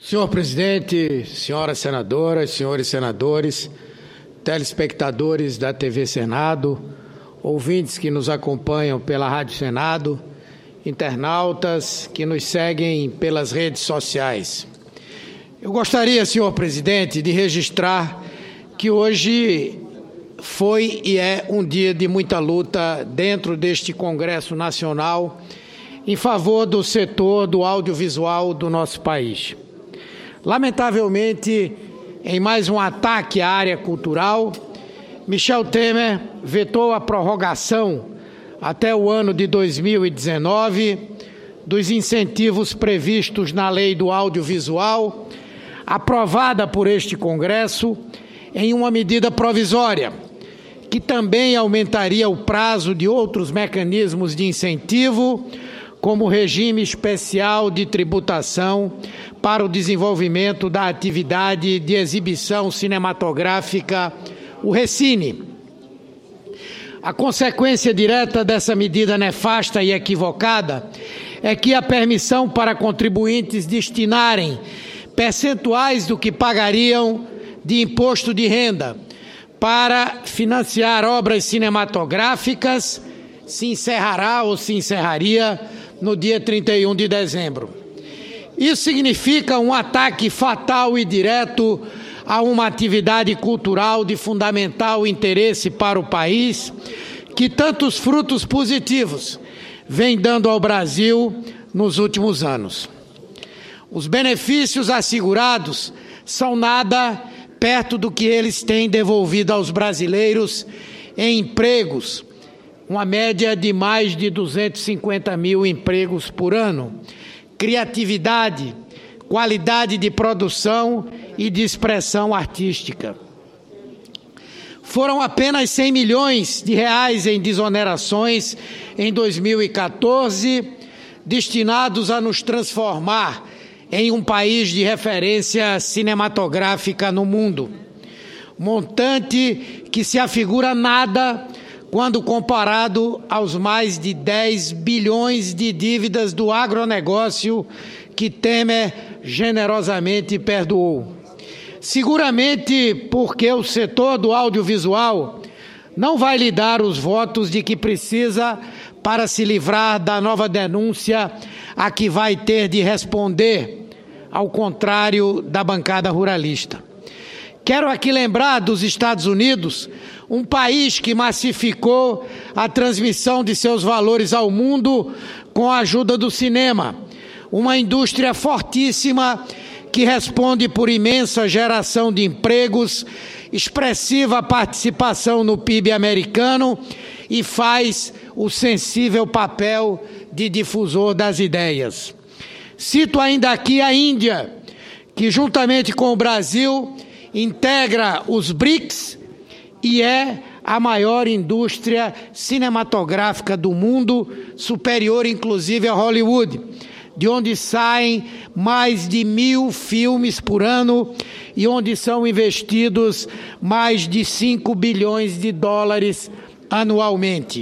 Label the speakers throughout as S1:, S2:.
S1: Senhor presidente, senhoras senadoras, senhores senadores, telespectadores da TV Senado, ouvintes que nos acompanham pela Rádio Senado, internautas que nos seguem pelas redes sociais. Eu gostaria, senhor presidente, de registrar que hoje foi e é um dia de muita luta dentro deste Congresso Nacional em favor do setor do audiovisual do nosso país. Lamentavelmente, em mais um ataque à área cultural, Michel Temer vetou a prorrogação até o ano de 2019 dos incentivos previstos na Lei do Audiovisual, aprovada por este Congresso em uma medida provisória, que também aumentaria o prazo de outros mecanismos de incentivo, como o regime especial de tributação para o desenvolvimento da atividade de exibição cinematográfica, o Recine. A consequência direta dessa medida nefasta e equivocada é que a permissão para contribuintes destinarem percentuais do que pagariam de imposto de renda para financiar obras cinematográficas se encerrará ou se encerraria no dia 31 de dezembro. Isso significa um ataque fatal e direto a uma atividade cultural de fundamental interesse para o país, que tantos frutos positivos vem dando ao Brasil nos últimos anos. Os benefícios assegurados são nada perto do que eles têm devolvido aos brasileiros em empregos, uma média de mais de 250 mil empregos por ano, criatividade, qualidade de produção e de expressão artística. Foram apenas 100 milhões de reais em desonerações em 2014, destinados a nos transformar em um país de referência cinematográfica no mundo. Montante que se afigura nada quando comparado aos mais de 10 bilhões de dívidas do agronegócio que Temer generosamente perdoou. Seguramente porque o setor do audiovisual não vai lhe dar os votos de que precisa para se livrar da nova denúncia a que vai ter de responder, ao contrário da bancada ruralista. Quero aqui lembrar dos Estados Unidos, um país que massificou a transmissão de seus valores ao mundo com a ajuda do cinema, uma indústria fortíssima que responde por imensa geração de empregos, expressiva participação no PIB americano e faz o sensível papel de difusor das ideias. Cito ainda aqui a Índia, que juntamente com o Brasil integra os BRICS e é a maior indústria cinematográfica do mundo, superior inclusive a Hollywood, de onde saem mais de 1.000 filmes por ano e onde são investidos mais de 5 bilhões de dólares anualmente.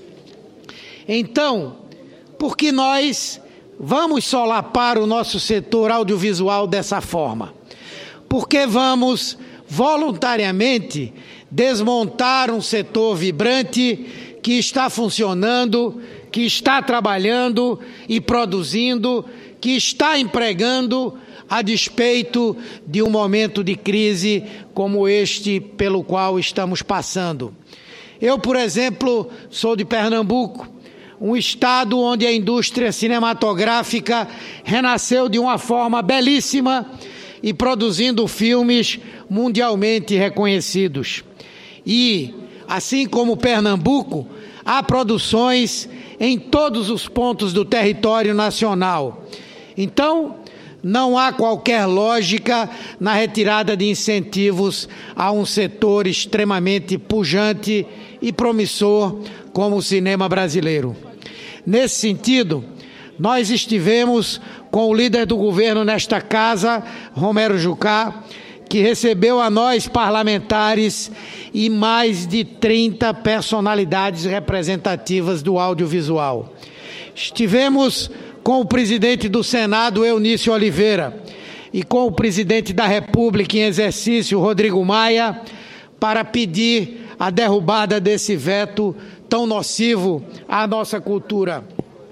S1: Então, por que nós vamos solapar o nosso setor audiovisual dessa forma? Porque vamos voluntariamente desmontar um setor vibrante que está funcionando, que está trabalhando e produzindo, que está empregando a despeito de um momento de crise como este pelo qual estamos passando. Eu, por exemplo, sou de Pernambuco, um estado onde a indústria cinematográfica renasceu de uma forma belíssima e produzindo filmes mundialmente reconhecidos. E, assim como Pernambuco, há produções em todos os pontos do território nacional. Então, não há qualquer lógica na retirada de incentivos a um setor extremamente pujante e promissor como o cinema brasileiro. Nesse sentido, nós estivemos com o líder do governo nesta casa, Romero Jucá, que recebeu a nós parlamentares e mais de 30 personalidades representativas do audiovisual. Estivemos com o presidente do Senado, Eunício Oliveira, e com o presidente da República em exercício, Rodrigo Maia, para pedir a derrubada desse veto tão nocivo à nossa cultura.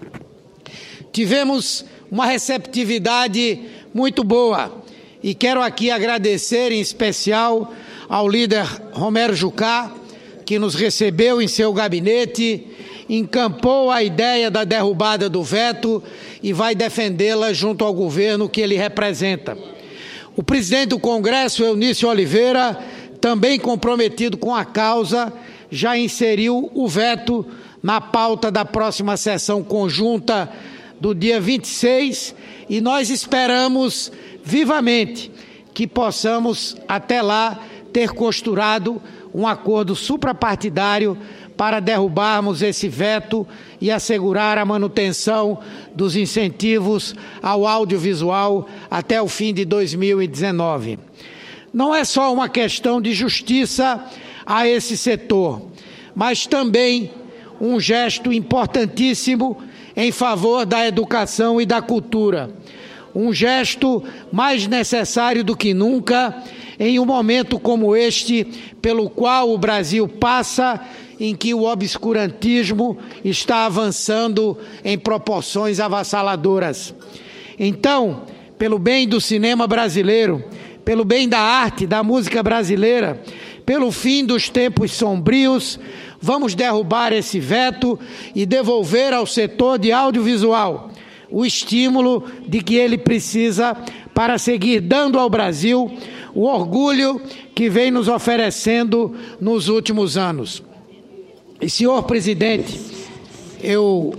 S1: Tivemos uma receptividade muito boa e quero aqui agradecer em especial ao líder Romero Jucá, que nos recebeu em seu gabinete, encampou a ideia da derrubada do veto e vai defendê-la junto ao governo que ele representa. O presidente do Congresso, Eunício Oliveira, também comprometido com a causa, já inseriu o veto na pauta da próxima sessão conjunta do dia 26 e nós esperamos vivamente que possamos até lá ter costurado um acordo suprapartidário para derrubarmos esse veto e assegurar a manutenção dos incentivos ao audiovisual até o fim de 2019. Não é só uma questão de justiça a esse setor, mas também um gesto importantíssimo em favor da educação e da cultura. Um gesto mais necessário do que nunca em um momento como este, pelo qual o Brasil passa, em que o obscurantismo está avançando em proporções avassaladoras. Então, pelo bem do cinema brasileiro, pelo bem da arte, da música brasileira, pelo fim dos tempos sombrios, vamos derrubar esse veto e devolver ao setor de audiovisual o estímulo de que ele precisa para seguir dando ao Brasil o orgulho que vem nos oferecendo nos últimos anos. E, senhor presidente, eu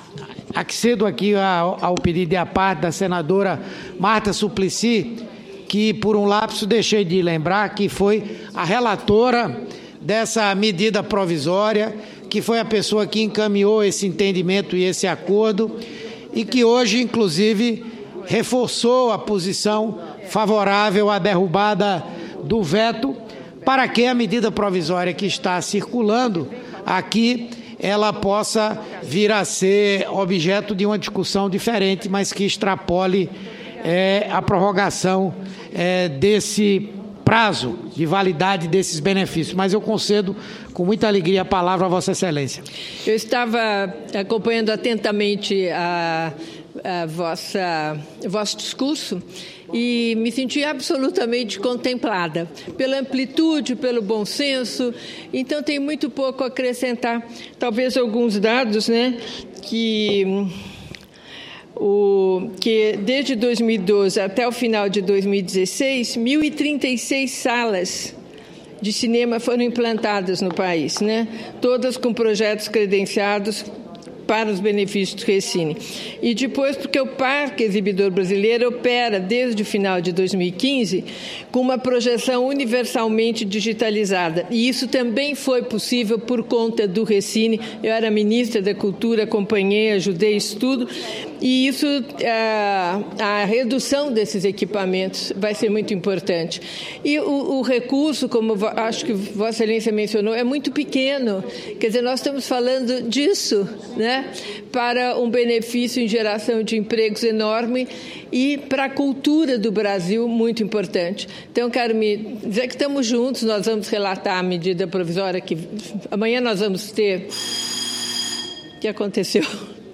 S1: accedo aqui ao pedido de parte da senadora Marta Suplicy, que por um lapso deixei de lembrar que foi a relatora dessa medida provisória, que foi a pessoa que encaminhou esse entendimento e esse acordo, e que hoje, inclusive, reforçou a posição favorável à derrubada do veto, para que a medida provisória que está circulando aqui, ela possa vir a ser objeto de uma discussão diferente, mas que extrapole a prorrogação desse prazo de validade desses benefícios. Mas eu concedo com muita alegria a palavra a Vossa Excelência.
S2: Eu estava acompanhando atentamente o vosso discurso e me senti absolutamente contemplada pela amplitude, pelo bom senso. Então, tem muito pouco a acrescentar. Talvez alguns dados, né, que desde 2012 até o final de 2016, 1.036 salas de cinema foram implantadas no país, né? Todas com projetos credenciados para os benefícios do Recine. E depois, porque o Parque Exibidor Brasileiro opera desde o final de 2015 com uma projeção universalmente digitalizada. E isso também foi possível por conta do Recine. Eu era ministra da Cultura, acompanhei, ajudei isso tudo. E isso, a redução desses equipamentos vai ser muito importante. E o recurso, como acho que Vossa Excelência mencionou, é muito pequeno. Quer dizer, nós estamos falando disso, né? Para um benefício em geração de empregos enorme e para a cultura do Brasil muito importante. Então, quero me dizer que estamos juntos, nós vamos relatar a medida provisória que amanhã nós vamos ter. O que aconteceu?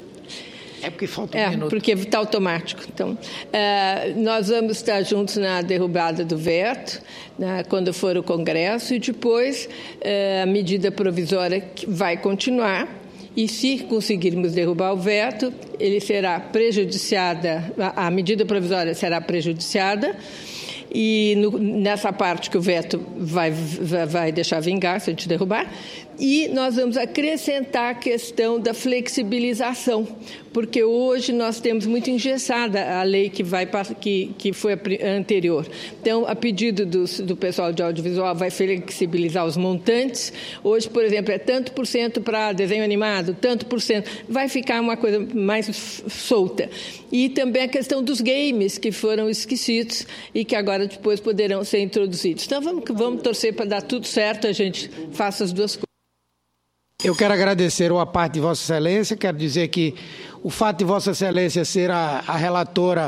S1: É porque falta um minuto.
S2: Porque está automático. Então, nós vamos estar juntos na derrubada do veto, quando for o Congresso, e depois a medida provisória vai continuar. E se conseguirmos derrubar o veto, ele será prejudiciada, a medida provisória será prejudiciada, e nessa parte que o veto vai deixar vingar se a gente derrubar. E nós vamos acrescentar a questão da flexibilização, porque hoje nós temos muito engessada a lei que foi a anterior. Então, a pedido do pessoal de audiovisual, vai flexibilizar os montantes. Hoje, por exemplo, é tanto por cento para desenho animado, tanto por cento. Vai ficar uma coisa mais solta. E também a questão dos games, que foram esquecidos e que agora depois poderão ser introduzidos. Então, vamos torcer para dar tudo certo, a gente faça as duas coisas.
S1: Eu quero agradecer a parte de Vossa Excelência, quero dizer que o fato de Vossa Excelência ser a relatora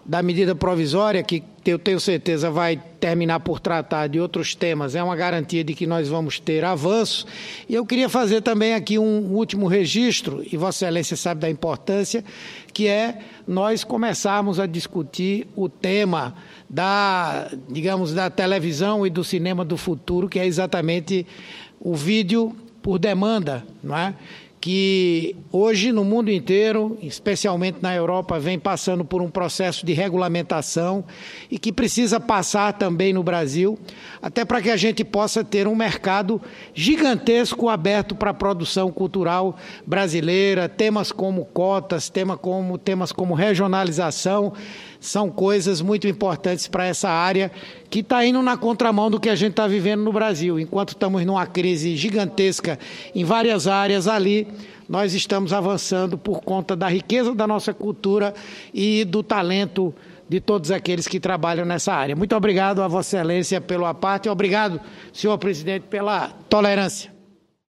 S1: da medida provisória, que eu tenho certeza vai terminar por tratar de outros temas, é uma garantia de que nós vamos ter avanços. E eu queria fazer também aqui um último registro, e Vossa Excelência sabe da importância, que é nós começarmos a discutir o tema da televisão e do cinema do futuro, que é exatamente o vídeo por demanda, não é? Que hoje no mundo inteiro, especialmente na Europa, vem passando por um processo de regulamentação e que precisa passar também no Brasil, até para que a gente possa ter um mercado gigantesco aberto para a produção cultural brasileira. Temas como cotas, temas como regionalização, são coisas muito importantes para essa área que está indo na contramão do que a gente está vivendo no Brasil. Enquanto estamos numa crise gigantesca em várias áreas ali, nós estamos avançando por conta da riqueza da nossa cultura e do talento de todos aqueles que trabalham nessa área. Muito obrigado a Vossa Excelência pelo aparte e obrigado, senhor presidente, pela tolerância.